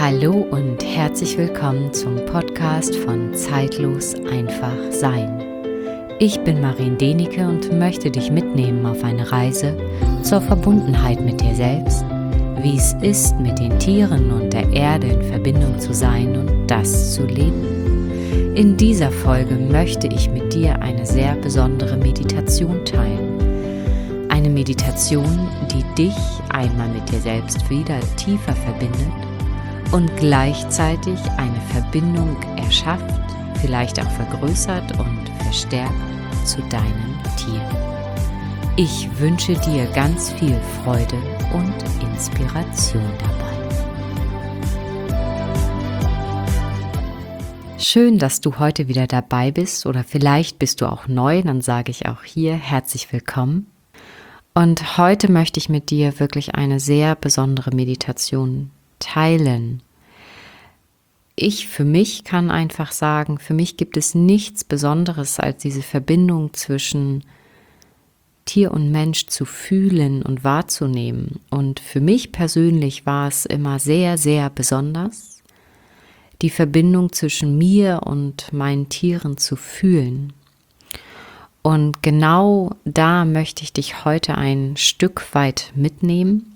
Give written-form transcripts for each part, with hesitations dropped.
Hallo und herzlich willkommen zum Podcast von Zeitlos einfach sein. Ich bin Marien Denike und möchte dich mitnehmen auf eine Reise zur Verbundenheit mit dir selbst, wie es ist, mit den Tieren und der Erde in Verbindung zu sein und das zu leben. In dieser Folge möchte ich mit dir eine sehr besondere Meditation teilen. Eine Meditation, die dich einmal mit dir selbst wieder tiefer verbindet und gleichzeitig eine Verbindung erschafft, vielleicht auch vergrößert und verstärkt zu deinem Tier. Ich wünsche dir ganz viel Freude und Inspiration dabei. Schön, dass du heute wieder dabei bist oder vielleicht bist du auch neu, dann sage ich auch hier herzlich willkommen. Und heute möchte ich mit dir wirklich eine sehr besondere Meditation teilen. Ich für mich kann einfach sagen, für mich gibt es nichts Besonderes, als diese Verbindung zwischen Tier und Mensch zu fühlen und wahrzunehmen. Und für mich persönlich war es immer sehr, sehr besonders, die Verbindung zwischen mir und meinen Tieren zu fühlen. Und genau da möchte ich dich heute ein Stück weit mitnehmen.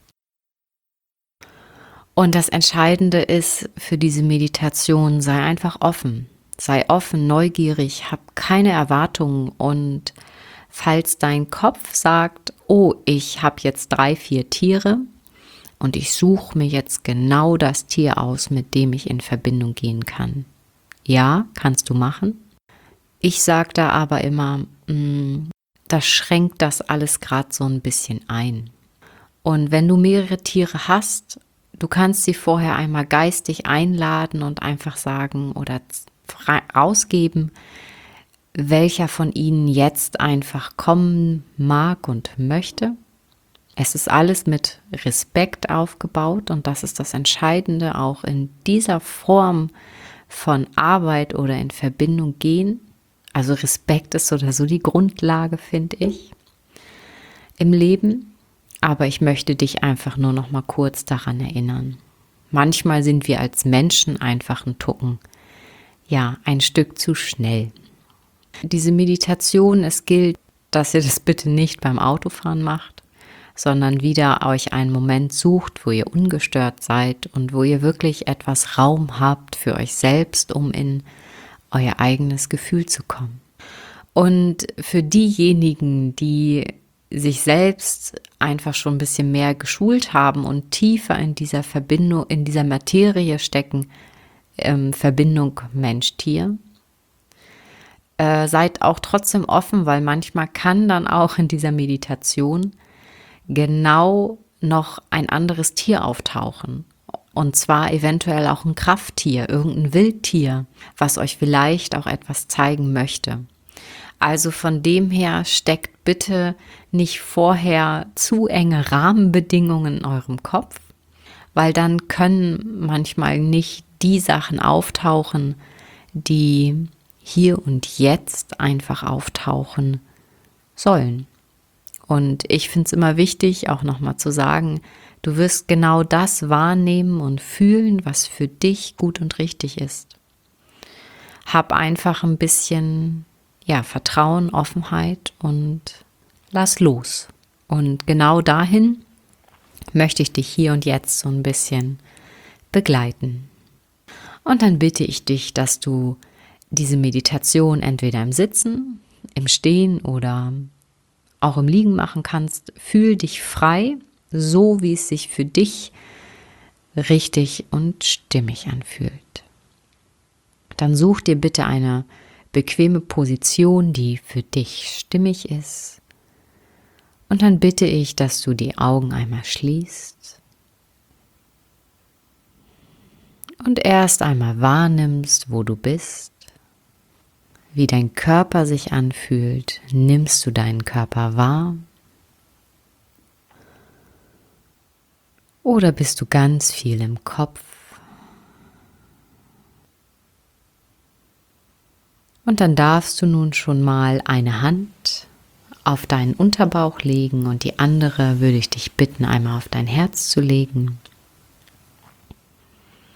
Und das Entscheidende ist für diese Meditation, sei einfach offen. Sei offen, neugierig, hab keine Erwartungen und falls dein Kopf sagt, oh, ich habe jetzt 3, 4 Tiere und ich suche mir jetzt genau das Tier aus, mit dem ich in Verbindung gehen kann. Ja, kannst du machen. Ich sage da aber immer, das schränkt das alles gerade so ein bisschen ein. Und wenn du mehrere Tiere hast, du kannst sie vorher einmal geistig einladen und einfach sagen oder rausgeben, welcher von ihnen jetzt einfach kommen mag und möchte. Es ist alles mit Respekt aufgebaut und das ist das Entscheidende auch in dieser Form von Arbeit oder in Verbindung gehen. Also Respekt ist oder so die Grundlage, finde ich, im Leben. Aber ich möchte dich einfach nur noch mal kurz daran erinnern. Manchmal sind wir als Menschen einfach ein Tucken, ein Stück zu schnell. Diese Meditation, es gilt, dass ihr das bitte nicht beim Autofahren macht, sondern wieder euch einen Moment sucht, wo ihr ungestört seid und wo ihr wirklich etwas Raum habt für euch selbst, um in euer eigenes Gefühl zu kommen. Und für diejenigen, die sich selbst einfach schon ein bisschen mehr geschult haben und tiefer in dieser Verbindung, in dieser Materie stecken, Verbindung Mensch-Tier, seid auch trotzdem offen, weil manchmal kann dann auch in dieser Meditation genau noch ein anderes Tier auftauchen. Und zwar eventuell auch ein Krafttier, irgendein Wildtier, was euch vielleicht auch etwas zeigen möchte. Also von dem her steckt bitte nicht vorher zu enge Rahmenbedingungen in eurem Kopf, weil dann können manchmal nicht die Sachen auftauchen, die hier und jetzt einfach auftauchen sollen. Und ich finde es immer wichtig, auch nochmal zu sagen, du wirst genau das wahrnehmen und fühlen, was für dich gut und richtig ist. Hab einfach ein bisschen Vertrauen, Offenheit und lass los. Und genau dahin möchte ich dich hier und jetzt so ein bisschen begleiten. Und dann bitte ich dich, dass du diese Meditation entweder im Sitzen, im Stehen oder auch im Liegen machen kannst. Fühl dich frei, so wie es sich für dich richtig und stimmig anfühlt. Dann such dir bitte eine bequeme Position, die für dich stimmig ist. Und dann bitte ich, dass du die Augen einmal schließt und erst einmal wahrnimmst, wo du bist, wie dein Körper sich anfühlt. Nimmst du deinen Körper wahr? Oder bist du ganz viel im Kopf? Und dann darfst du nun schon mal eine Hand auf deinen Unterbauch legen und die andere würde ich dich bitten, einmal auf dein Herz zu legen.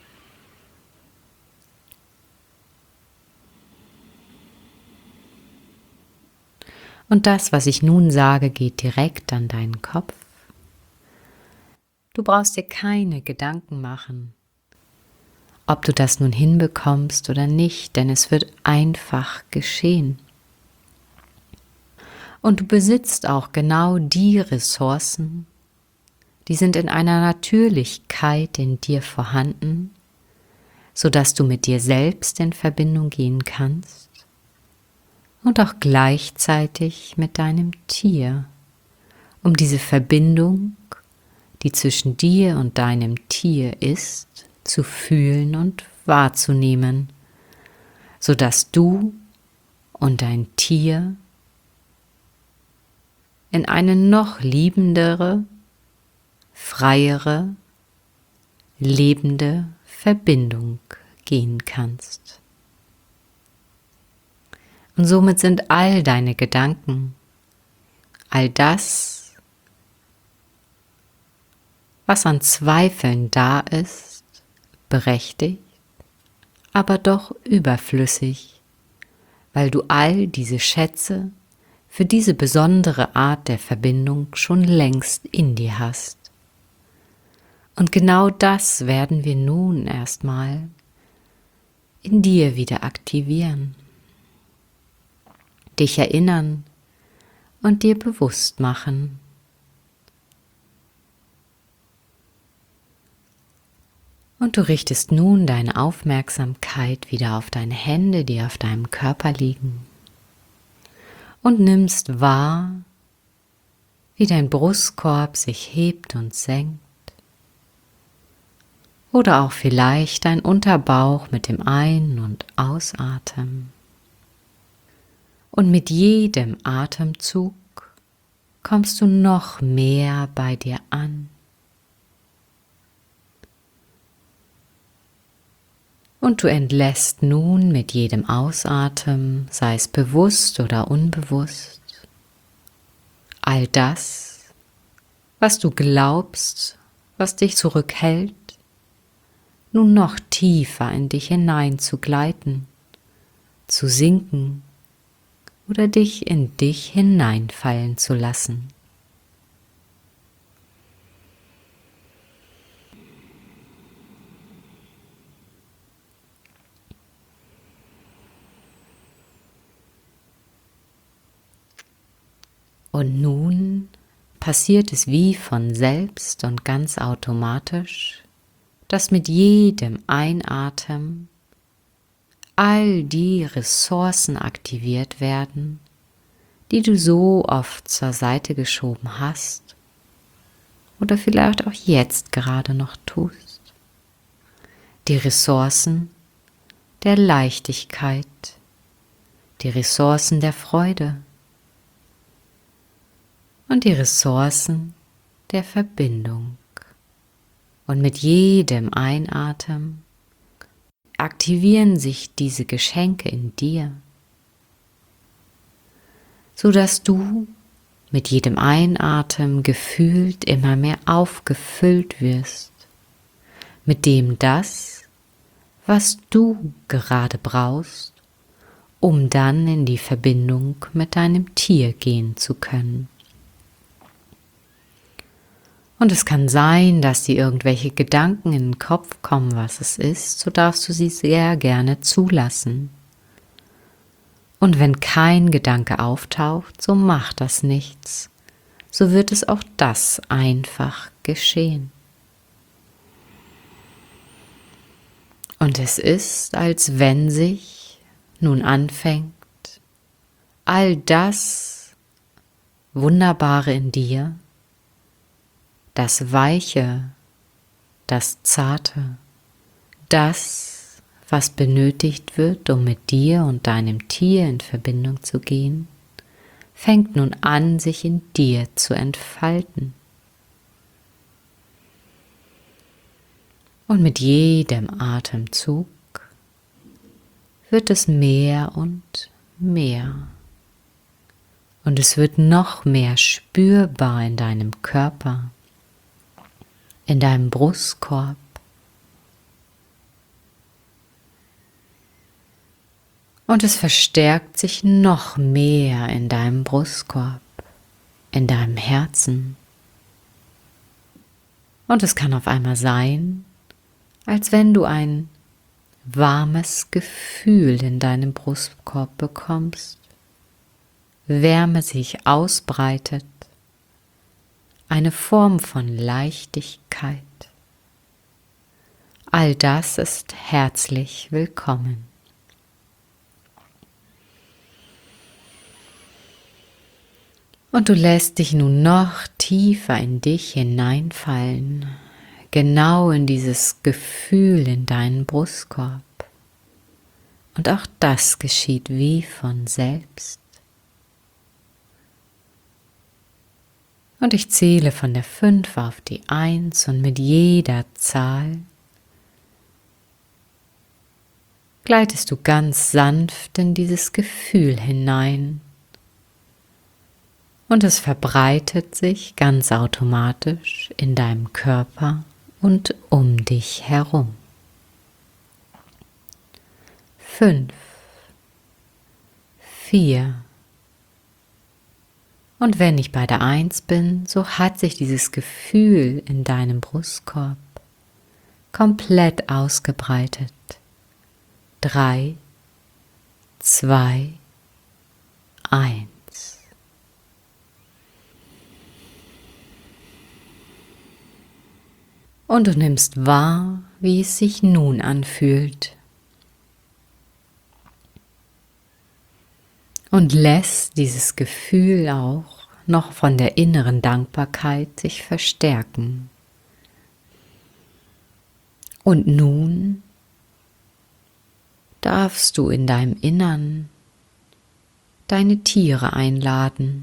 Und das, was ich nun sage, geht direkt an deinen Kopf. Du brauchst dir keine Gedanken machen, ob du das nun hinbekommst oder nicht, denn es wird einfach geschehen. Und du besitzt auch genau die Ressourcen, die sind in einer Natürlichkeit in dir vorhanden, sodass du mit dir selbst in Verbindung gehen kannst und auch gleichzeitig mit deinem Tier, um diese Verbindung, die zwischen dir und deinem Tier ist, zu fühlen und wahrzunehmen, sodass du und dein Tier in eine noch liebendere, freiere, lebende Verbindung gehen kannst. Und somit sind all deine Gedanken, all das, was an Zweifeln da ist, berechtigt, aber doch überflüssig, weil du all diese Schätze für diese besondere Art der Verbindung schon längst in dir hast. Und genau das werden wir nun erstmal in dir wieder aktivieren, dich erinnern und dir bewusst machen. Und du richtest nun deine Aufmerksamkeit wieder auf deine Hände, die auf deinem Körper liegen, und nimmst wahr, wie dein Brustkorb sich hebt und senkt, oder auch vielleicht dein Unterbauch mit dem Ein- und Ausatmen. Und mit jedem Atemzug kommst du noch mehr bei dir an. Und du entlässt nun mit jedem Ausatmen, sei es bewusst oder unbewusst, all das, was du glaubst, was dich zurückhält, nun noch tiefer in dich hinein zu gleiten, zu sinken oder dich in dich hineinfallen zu lassen. Und nun passiert es wie von selbst und ganz automatisch, dass mit jedem Einatmen all die Ressourcen aktiviert werden, die du so oft zur Seite geschoben hast oder vielleicht auch jetzt gerade noch tust. Die Ressourcen der Leichtigkeit, die Ressourcen der Freude und die Ressourcen der Verbindung. Und mit jedem Einatmen aktivieren sich diese Geschenke in dir, sodass du mit jedem Einatmen gefühlt immer mehr aufgefüllt wirst mit dem das, was du gerade brauchst, um dann in die Verbindung mit deinem Tier gehen zu können. Und es kann sein, dass dir irgendwelche Gedanken in den Kopf kommen, was es ist, so darfst du sie sehr gerne zulassen. Und wenn kein Gedanke auftaucht, so macht das nichts. So wird es auch das einfach geschehen. Und es ist, als wenn sich nun anfängt, all das Wunderbare in dir, das Weiche, das Zarte, das, was benötigt wird, um mit dir und deinem Tier in Verbindung zu gehen, fängt nun an, sich in dir zu entfalten. Und mit jedem Atemzug wird es mehr und mehr. Und es wird noch mehr spürbar in deinem Körper, in deinem Brustkorb. Und es verstärkt sich noch mehr in deinem Brustkorb, in deinem Herzen. Und es kann auf einmal sein, als wenn du ein warmes Gefühl in deinem Brustkorb bekommst, Wärme sich ausbreitet, eine Form von Leichtigkeit. All das ist herzlich willkommen. Und du lässt dich nun noch tiefer in dich hineinfallen, genau in dieses Gefühl in deinen Brustkorb. Und auch das geschieht wie von selbst. Und ich zähle von der 5 auf die 1 und mit jeder Zahl gleitest du ganz sanft in dieses Gefühl hinein. Und es verbreitet sich ganz automatisch in deinem Körper und um dich herum. 5, 4. Und wenn ich bei der 1 bin, so hat sich dieses Gefühl in deinem Brustkorb komplett ausgebreitet. 3, 2, 1. Und du nimmst wahr, wie es sich nun anfühlt. Und lässt dieses Gefühl auch noch von der inneren Dankbarkeit sich verstärken. Und nun darfst du in deinem Innern deine Tiere einladen.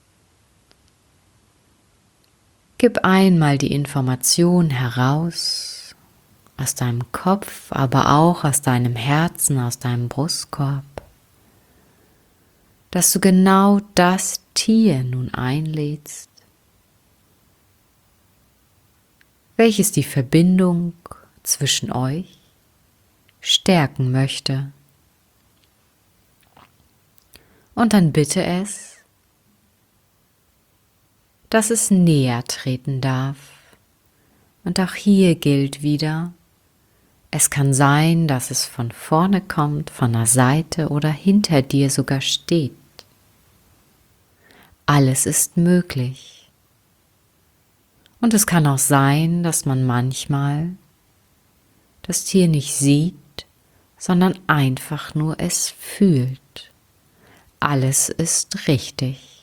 Gib einmal die Information heraus, aus deinem Kopf, aber auch aus deinem Herzen, aus deinem Brustkorb, dass du genau das Tier nun einlädst, welches die Verbindung zwischen euch stärken möchte. Und dann bitte es, dass es näher treten darf. Und auch hier gilt wieder, es kann sein, dass es von vorne kommt, von der Seite oder hinter dir sogar steht. Alles ist möglich. Und es kann auch sein, dass man manchmal das Tier nicht sieht, sondern einfach nur es fühlt. Alles ist richtig.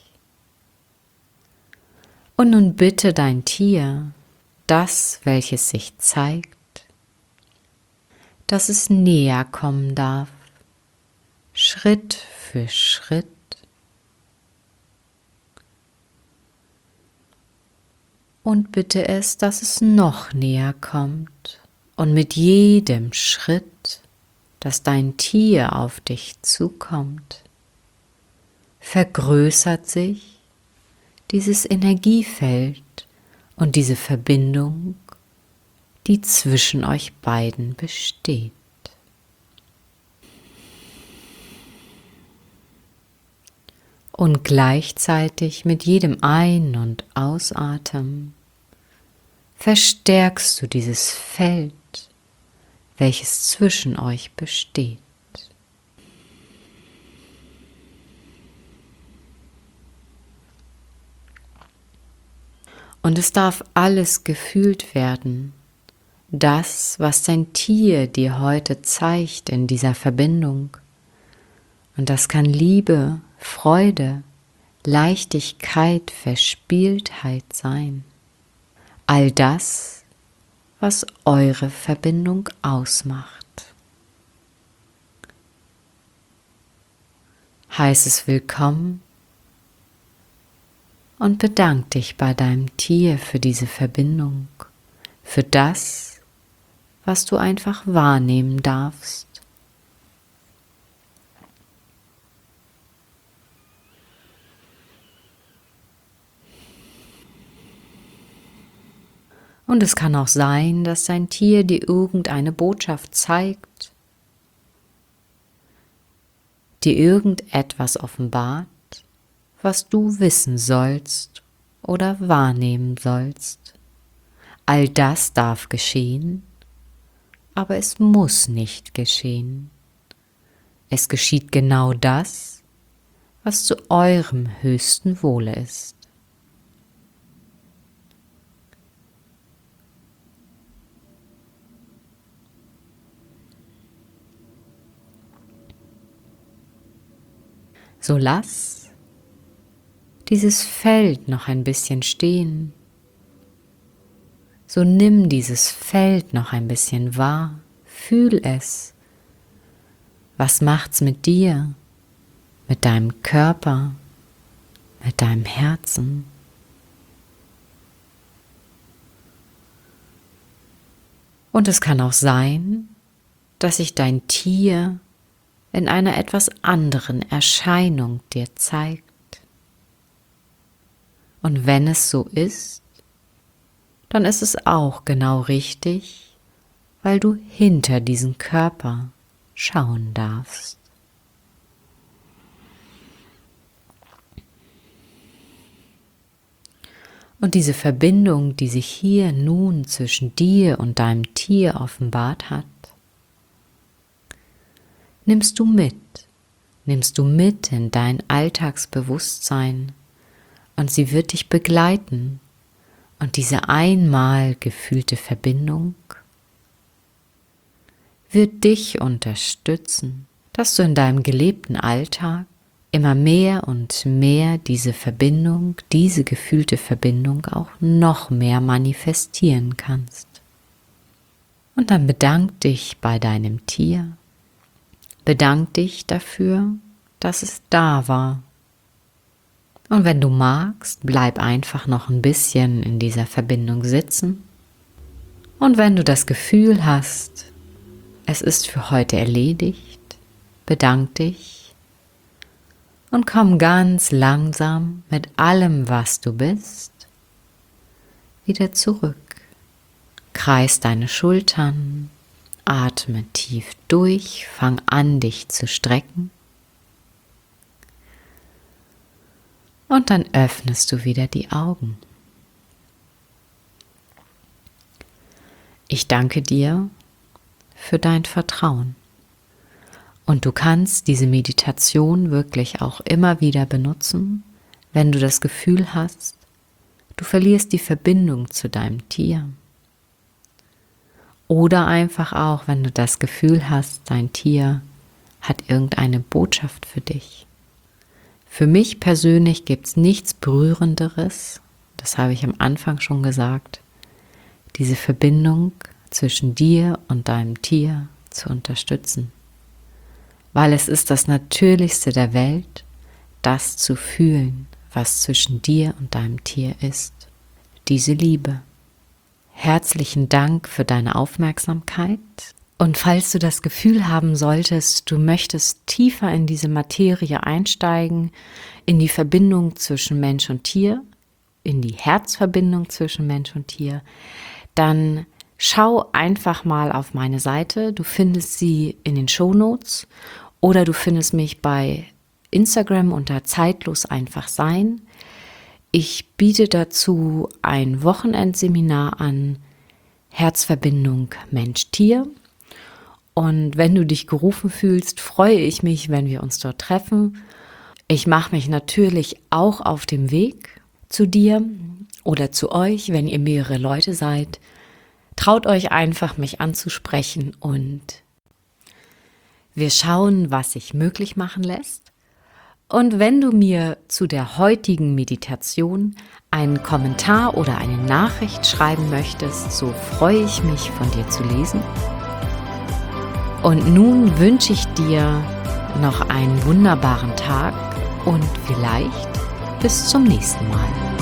Und nun bitte dein Tier, das, welches sich zeigt, dass es näher kommen darf, Schritt für Schritt. Und bitte es, dass es noch näher kommt. Und mit jedem Schritt, dass dein Tier auf dich zukommt, vergrößert sich dieses Energiefeld und diese Verbindung, die zwischen euch beiden besteht. Und gleichzeitig mit jedem Ein- und Ausatmen verstärkst du dieses Feld, welches zwischen euch besteht. Und es darf alles gefühlt werden, das, was dein Tier dir heute zeigt in dieser Verbindung. Und das kann Liebe, Freude, Leichtigkeit, Verspieltheit sein. All das, was eure Verbindung ausmacht. Heiß es willkommen und bedank dich bei deinem Tier für diese Verbindung, für das, was du einfach wahrnehmen darfst. Und es kann auch sein, dass dein Tier dir irgendeine Botschaft zeigt, dir irgendetwas offenbart, was du wissen sollst oder wahrnehmen sollst. All das darf geschehen, aber es muss nicht geschehen. Es geschieht genau das, was zu eurem höchsten Wohle ist. So lass dieses Feld noch ein bisschen stehen. So nimm dieses Feld noch ein bisschen wahr. Fühl es. Was macht's mit dir, mit deinem Körper, mit deinem Herzen? Und es kann auch sein, dass sich dein Tier in einer etwas anderen Erscheinung dir zeigt. Und wenn es so ist, dann ist es auch genau richtig, weil du hinter diesen Körper schauen darfst. Und diese Verbindung, die sich hier nun zwischen dir und deinem Tier offenbart hat, nimmst du mit in dein Alltagsbewusstsein und sie wird dich begleiten und diese einmal gefühlte Verbindung wird dich unterstützen, dass du in deinem gelebten Alltag immer mehr und mehr diese Verbindung, diese gefühlte Verbindung auch noch mehr manifestieren kannst. Und dann bedank dich bei deinem Tier. Bedank dich dafür, dass es da war. Und wenn du magst, bleib einfach noch ein bisschen in dieser Verbindung sitzen. Und wenn du das Gefühl hast, es ist für heute erledigt, bedank dich und komm ganz langsam mit allem, was du bist, wieder zurück. Kreis deine Schultern. Atme tief durch, fang an, dich zu strecken und dann öffnest du wieder die Augen. Ich danke dir für dein Vertrauen und du kannst diese Meditation wirklich auch immer wieder benutzen, wenn du das Gefühl hast, du verlierst die Verbindung zu deinem Tier. Oder einfach auch, wenn du das Gefühl hast, dein Tier hat irgendeine Botschaft für dich. Für mich persönlich gibt es nichts Berührenderes, das habe ich am Anfang schon gesagt, diese Verbindung zwischen dir und deinem Tier zu unterstützen. Weil es ist das Natürlichste der Welt, das zu fühlen, was zwischen dir und deinem Tier ist. Diese Liebe. Herzlichen Dank für deine Aufmerksamkeit. Und falls du das Gefühl haben solltest, du möchtest tiefer in diese Materie einsteigen, in die Verbindung zwischen Mensch und Tier, in die Herzverbindung zwischen Mensch und Tier, dann schau einfach mal auf meine Seite. Du findest sie in den Shownotes oder du findest mich bei Instagram unter Zeitlos einfach sein. Ich biete dazu ein Wochenendseminar an, Herzverbindung Mensch-Tier. Und wenn du dich gerufen fühlst, freue ich mich, wenn wir uns dort treffen. Ich mache mich natürlich auch auf dem Weg zu dir oder zu euch, wenn ihr mehrere Leute seid. Traut euch einfach, mich anzusprechen und wir schauen, was sich möglich machen lässt. Und wenn du mir zu der heutigen Meditation einen Kommentar oder eine Nachricht schreiben möchtest, so freue ich mich, von dir zu lesen. Und nun wünsche ich dir noch einen wunderbaren Tag und vielleicht bis zum nächsten Mal.